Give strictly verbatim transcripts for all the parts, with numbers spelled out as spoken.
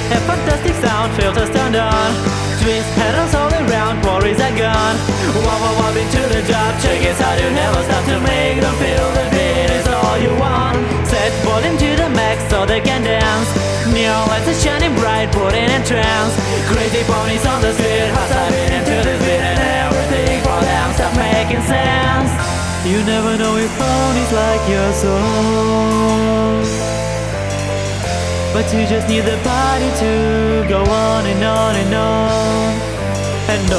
A fantastic sound, filters turned on. Twist pedals all around, worries are gone. Wow, wow, wow, into the job. Check it out, you never stop to make them feel the beat is all you want. Set volume to the max so they can dance. Neon lights are shining bright, putting in trance. Crazy ponies on the street, hearts are beating to the beat, and everything for them start making sense. You never know if ponies like your soul, but you just need the party to go on and on and on and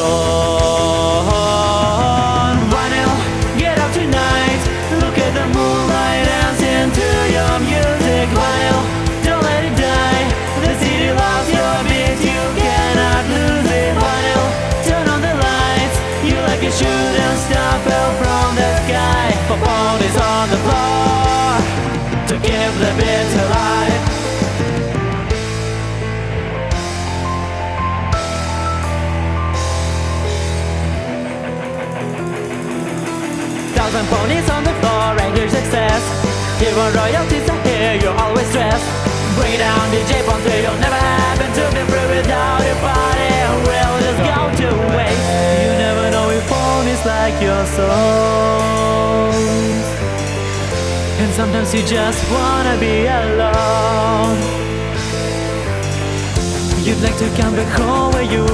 on. Vinyl, get up tonight. Look at the moonlight dancing to your music. Vinyl, don't let it die. The city loves your beat, you cannot lose it. Vinyl, turn on the lights. You like a shooting star fell from the sky. For ponies on the floor to keep the beat alive. Thousand ponies on the floor and your success. Even royalties are here, you're always stressed. Bring it down, D J Ponce, you'll never happen to be free without your body. Will just go to waste. You never know if ponies like your soul, and sometimes you just wanna be alone. You'd like to come back home where you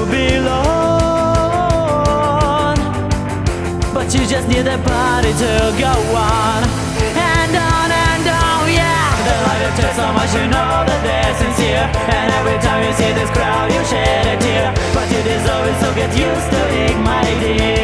belong, but you just need the party to go on and on and on, yeah. The light of just so much, you know that they're sincere, and every time you see this crowd you shed a tear. But you deserve it, so get used to it, my dear.